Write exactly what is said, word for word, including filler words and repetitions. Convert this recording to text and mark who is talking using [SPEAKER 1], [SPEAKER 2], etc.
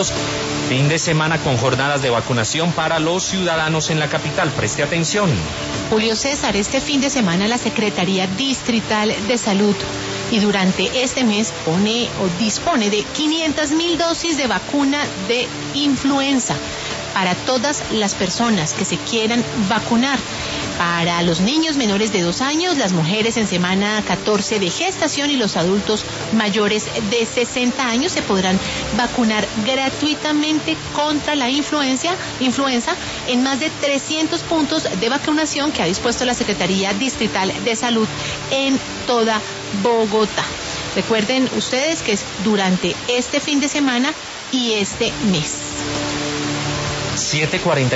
[SPEAKER 1] Fin de semana con jornadas de vacunación para los ciudadanos en la capital. Preste atención.
[SPEAKER 2] Julio César, este fin de semana la Secretaría Distrital de Salud y durante este mes pone o dispone de quinientas mil dosis de vacuna de influenza para todas las personas que se quieran vacunar. Para los niños menores de dos años, las mujeres en semana catorce de gestación y los adultos mayores de sesenta años se podrán vacunar gratuitamente contra la influencia, influenza en más de trescientos puntos de vacunación que ha dispuesto la Secretaría Distrital de Salud en toda Bogotá. Recuerden ustedes que es durante este fin de semana y este mes.
[SPEAKER 1] siete cuarenta